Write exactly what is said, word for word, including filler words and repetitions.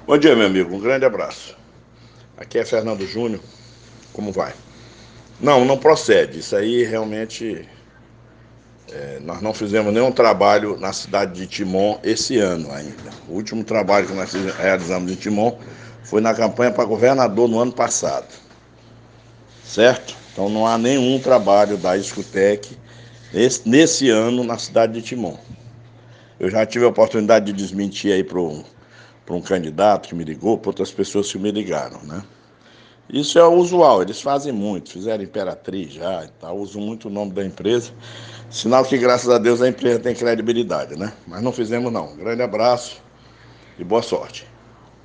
Bom dia, meu amigo. Um grande abraço. Aqui é Fernando Júnior. Como vai? Não, não procede. Isso aí realmente é, nós não fizemos nenhum trabalho na cidade de Timon esse ano ainda. O último trabalho que nós realizamos em Timon foi na campanha para governador no ano passado. Certo? Então não há nenhum trabalho da Escutec nesse, nesse ano na cidade de Timon. Eu já tive a oportunidade de desmentir aí para um, para um candidato que me ligou, para outras pessoas que me ligaram, né? Isso é o usual, eles fazem muito, fizeram Imperatriz já e tal, usam muito o nome da empresa, sinal que graças a Deus a empresa tem credibilidade, né? Mas não fizemos não. Grande abraço e boa sorte.